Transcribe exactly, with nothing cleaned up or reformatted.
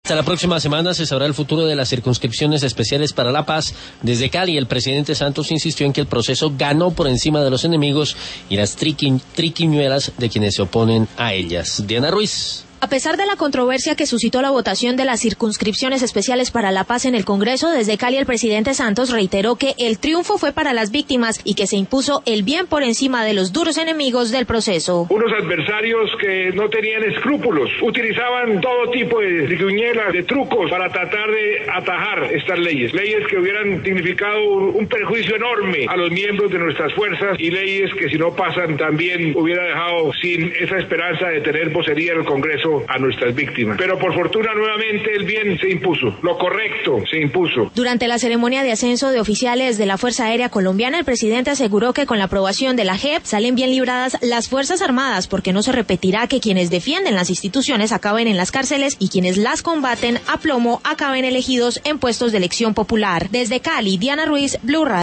Hasta la próxima semana se sabrá el futuro de las circunscripciones especiales para la paz. Desde Cali, el presidente Santos insistió en que el proceso ganó por encima de los enemigos y las triqui, triquiñuelas de quienes se oponen a ellas. Diana Ruiz. A pesar de la controversia que suscitó la votación de las circunscripciones especiales para la paz en el Congreso, desde Cali el presidente Santos reiteró que el triunfo fue para las víctimas y que se impuso el bien por encima de los duros enemigos del proceso. Unos adversarios que no tenían escrúpulos, utilizaban todo tipo de triquiñuelas, de trucos para tratar de atajar estas leyes. Leyes que hubieran significado un perjuicio enorme a los miembros de nuestras fuerzas y leyes que si no pasan también hubiera dejado sin esa esperanza de tener vocería en el Congreso a nuestras víctimas. Pero por fortuna nuevamente el bien se impuso, lo correcto se impuso. Durante la ceremonia de ascenso de oficiales de la Fuerza Aérea Colombiana, el presidente aseguró que con la aprobación de la J E P salen bien libradas las Fuerzas Armadas, porque no se repetirá que quienes defienden las instituciones acaben en las cárceles y quienes las combaten a plomo acaben elegidos en puestos de elección popular. Desde Cali, Diana Ruiz, Blue Radio.